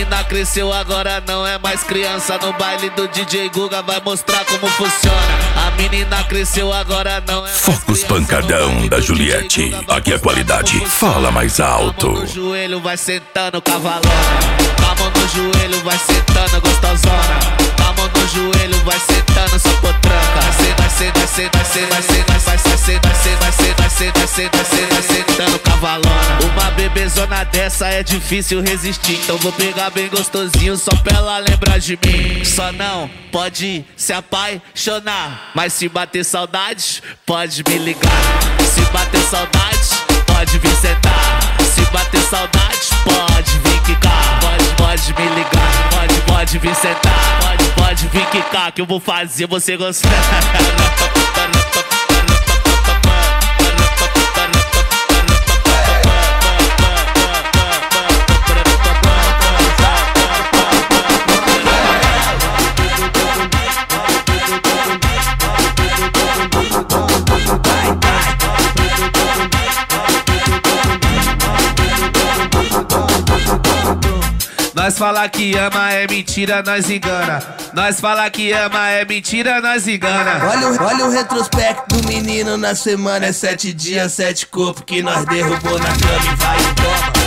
menina cresceu, agora não é mais criança. No baile do DJ Guga vai mostrar como funciona. A menina cresceu, agora não é mais Focus Pancadão da Juliette. Aqui a qualidade fala mais alto. A mão no joelho vai sentando cavalona. A mão no joelho vai sentando gostosona. A mão no joelho vai sentando sua potranca. Vai sentando cavalona. Uma bebezona dessa é difícil resistir, então vou pegar bem gostosinho só pra ela lembrar de mim. Só não pode se apaixonar, mas se bater saudade, pode me ligar. Se bater saudade, pode vir sentar. Se bater saudade, pode vir quicar. Pode me ligar, pode vir sentar. Pode vir quicar que eu vou fazer você gostar. Nós fala que ama é mentira, nós engana. Nós fala que ama é mentira, nós engana. Olha o retrospecto do menino na semana. É 7 dias, 7 corpos que nós derrubou na cama e vai e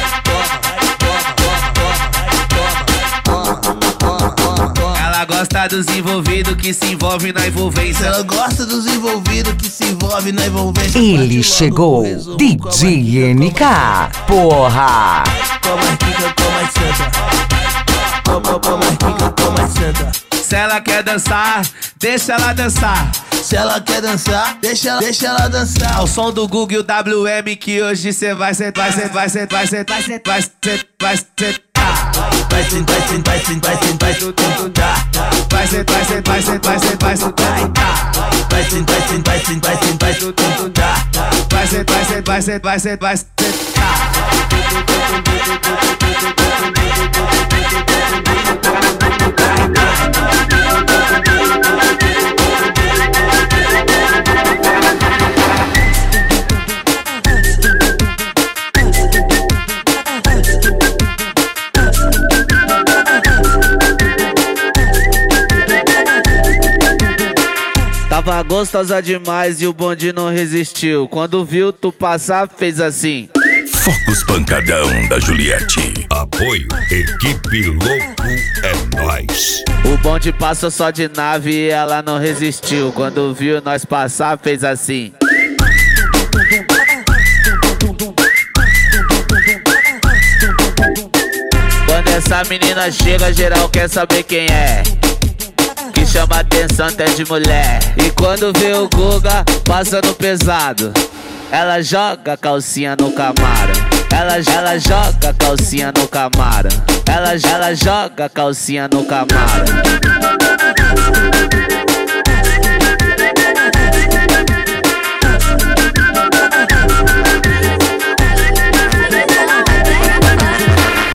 toma. Ela gosta dos envolvidos que se envolve na envolvência. Ela gosta dos envolvidos que se envolve na envolvência. Ele chegou, DJ NK, porra! Toma quica, toma santa. Toma quica, toma santa. Se ela quer dançar, deixa ela dançar. Se ela quer dançar, deixa ela dançar. Ao som do Google e o WM que hoje cê vai sentar. Vai sentar. Tava gostosa demais e o bonde não resistiu. Quando viu tu passar, fez assim. Focus Pancadão da Juliette. Apoio Equipe Louco é nóis. O bonde passou só de nave e ela não resistiu. Quando viu nós passar, fez assim. Quando essa menina chega, geral quer saber quem é. Que chama atenção até de mulher. E quando vê o Guga passando pesado, ela joga a calcinha no Camaro. Ela joga a calcinha no Camaro. Ela joga a calcinha no Camaro.